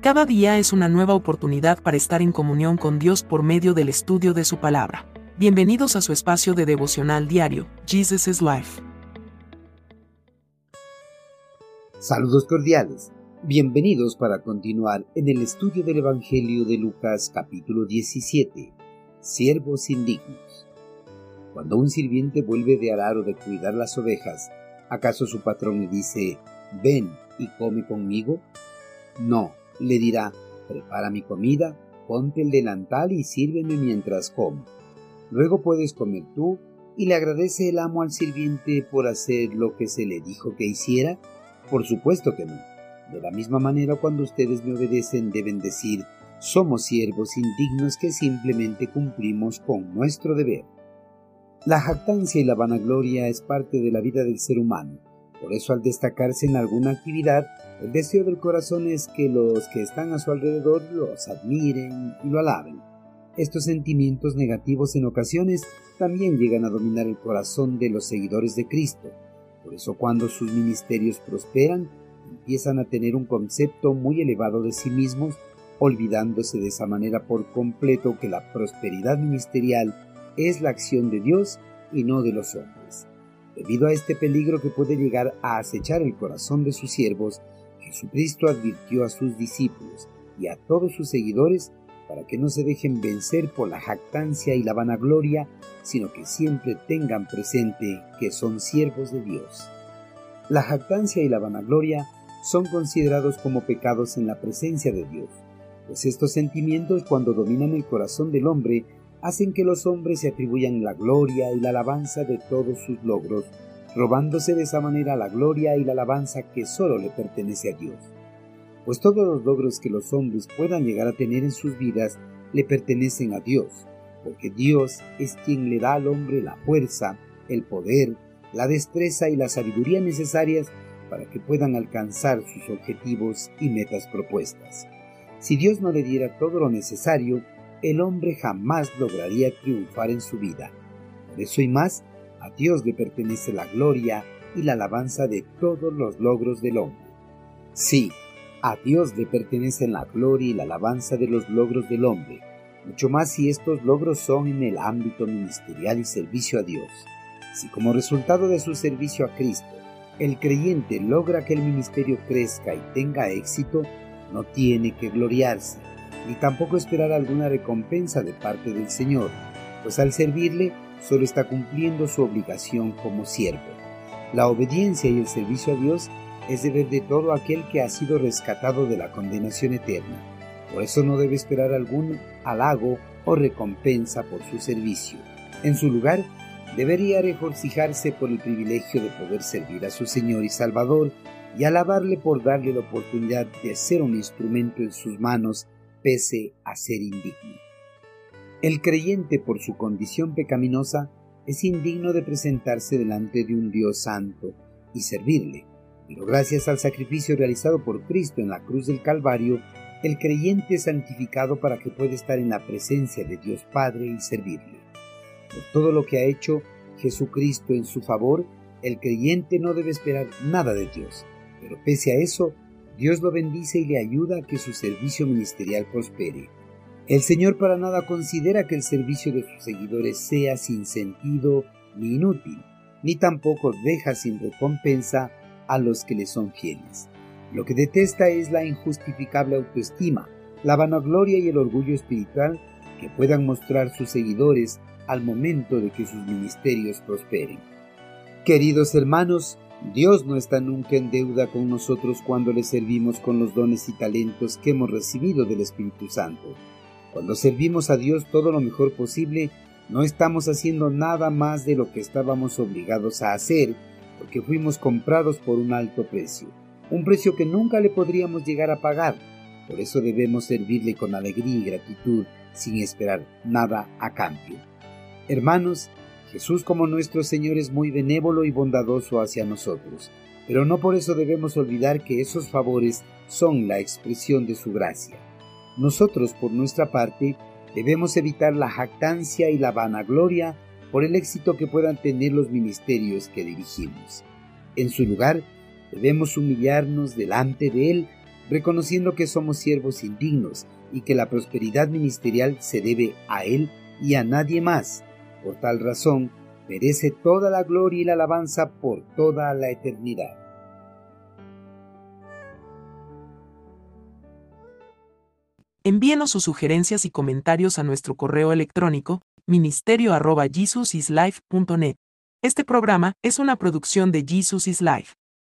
Cada día es una nueva oportunidad para estar en comunión con Dios por medio del estudio de su palabra. Bienvenidos a su espacio de devocional diario, Jesus is Life. Saludos cordiales. Bienvenidos para continuar en el estudio del Evangelio de Lucas capítulo 17. Siervos indignos. Cuando un sirviente vuelve de arar o de cuidar las ovejas, ¿acaso su patrón le dice, ven y come conmigo? No, le dirá, prepara mi comida, ponte el delantal y sírveme mientras como. Luego puedes comer tú, y le agradece el amo al sirviente por hacer lo que se le dijo que hiciera. Por supuesto que no. De la misma manera, cuando ustedes me obedecen, deben decir, somos siervos indignos que simplemente cumplimos con nuestro deber. La jactancia y la vanagloria es parte de la vida del ser humano. Por eso, al destacarse en alguna actividad, el deseo del corazón es que los que están a su alrededor los admiren y lo alaben. Estos sentimientos negativos en ocasiones también llegan a dominar el corazón de los seguidores de Cristo. Por eso, cuando sus ministerios prosperan, empiezan a tener un concepto muy elevado de sí mismos, olvidándose de esa manera por completo que la prosperidad ministerial es la acción de Dios y no de los hombres. Debido a este peligro que puede llegar a acechar el corazón de sus siervos, Jesucristo advirtió a sus discípulos y a todos sus seguidores para que no se dejen vencer por la jactancia y la vanagloria, sino que siempre tengan presente que son siervos de Dios. La jactancia y la vanagloria son considerados como pecados en la presencia de Dios, pues estos sentimientos, cuando dominan el corazón del hombre, hacen que los hombres se atribuyan la gloria y la alabanza de todos sus logros, robándose de esa manera la gloria y la alabanza que solo le pertenece a Dios. Pues todos los logros que los hombres puedan llegar a tener en sus vidas le pertenecen a Dios, porque Dios es quien le da al hombre la fuerza, el poder, la destreza y la sabiduría necesarias para que puedan alcanzar sus objetivos y metas propuestas. Si Dios no le diera todo lo necesario, el hombre jamás lograría triunfar en su vida. Por eso y más, a Dios le pertenece la gloria y la alabanza de todos los logros del hombre. Sí, a Dios le pertenecen la gloria y la alabanza de los logros del hombre, mucho más si estos logros son en el ámbito ministerial y servicio a Dios. Si como resultado de su servicio a Cristo, el creyente logra que el ministerio crezca y tenga éxito, no tiene que gloriarse, ni tampoco esperar alguna recompensa de parte del Señor, pues al servirle, solo está cumpliendo su obligación como siervo. La obediencia y el servicio a Dios es deber de todo aquel que ha sido rescatado de la condenación eterna. Por eso no debe esperar algún halago o recompensa por su servicio. En su lugar, debería regocijarse por el privilegio de poder servir a su Señor y Salvador y alabarle por darle la oportunidad de ser un instrumento en sus manos pese a ser indigno. El creyente, por su condición pecaminosa, es indigno de presentarse delante de un Dios santo y servirle, pero gracias al sacrificio realizado por Cristo en la cruz del Calvario, el creyente es santificado para que pueda estar en la presencia de Dios Padre y servirle. Por todo lo que ha hecho Jesucristo en su favor, el creyente no debe esperar nada de Dios, pero pese a eso, Dios lo bendice y le ayuda a que su servicio ministerial prospere. El Señor para nada considera que el servicio de sus seguidores sea sin sentido ni inútil, ni tampoco deja sin recompensa a los que le son fieles. Lo que detesta es la injustificable autoestima, la vanagloria y el orgullo espiritual que puedan mostrar sus seguidores al momento de que sus ministerios prosperen. Queridos hermanos, Dios no está nunca en deuda con nosotros cuando le servimos con los dones y talentos que hemos recibido del Espíritu Santo. Cuando servimos a Dios todo lo mejor posible, no estamos haciendo nada más de lo que estábamos obligados a hacer, porque fuimos comprados por un alto precio, un precio que nunca le podríamos llegar a pagar. Por eso debemos servirle con alegría y gratitud, sin esperar nada a cambio. Hermanos, Jesús como nuestro Señor es muy benévolo y bondadoso hacia nosotros, pero no por eso debemos olvidar que esos favores son la expresión de su gracia. Nosotros, por nuestra parte, debemos evitar la jactancia y la vanagloria por el éxito que puedan tener los ministerios que dirigimos. En su lugar, debemos humillarnos delante de Él, reconociendo que somos siervos indignos y que la prosperidad ministerial se debe a Él y a nadie más. Por tal razón, merece toda la gloria y la alabanza por toda la eternidad. Envíenos sus sugerencias y comentarios a nuestro correo electrónico ministerio@jesusislife.net. Este programa es una producción de Jesus is Life.